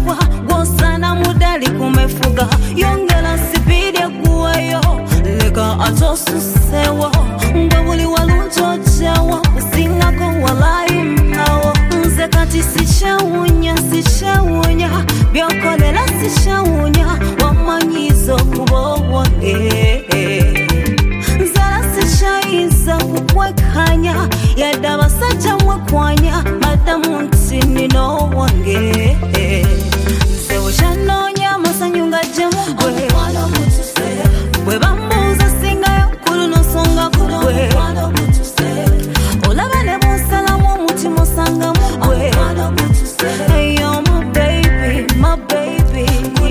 kwa gosana mudali kumefuga yongela sipide kuwayo lega atosusewo ngwabuli walunjojewo usingako walai mkawo nze kati sichawunya byokolela sichawunya wamanyizo kubowa nzala sichayiza kukwekanya yadaba sacha mwekwanya madamu ntini no wange nze weshanonya masanyunga jemugwe bwe bambuuza singayo kulu nosonga kugwe olaba ne bonsalamu omutima osanga mugwe eyo my baby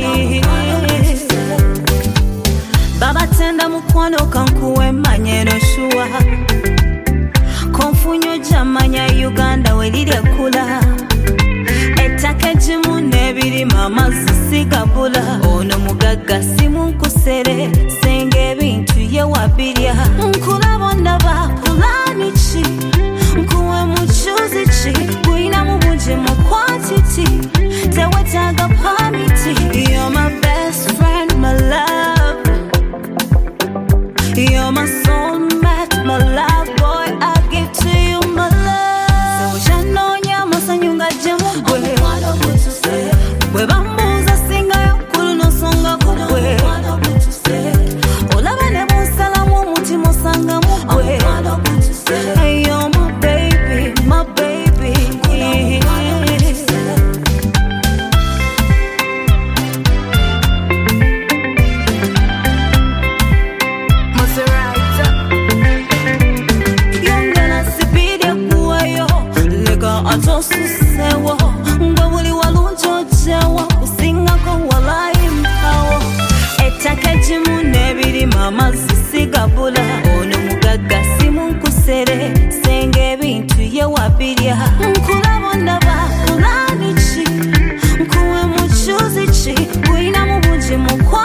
baba tenda mukwano kankuwe manyeno shuwa konfunyo jamanya Uganda welire kula etake jimu nebiri mama zisigabula ono mugaga simu nkusere senge bintu ye wabirya nkulabonda ba pulani chi nkuwe muchuzi chi kuina mubunje mukwatiti tewetaga pamiti you're my best friend my love you're my soulmate my love boy I give to you my love so janonya masanyunga jemugwe bwe bambuuza singayo kulu nosonga kugwe olaba ne bonsalamu omutima osanga mugwe eyo my baby yongela sipide kuwayo lega atosusewo ngwabuli walunjojewo usingako walai mkawo etake jimu nebiri mama zisigabula ono mugaga simu nkusere senge bintu ye wabirya nkulabonda bakulani chi nkuwe muchuzi chi kuina mubunje mukwa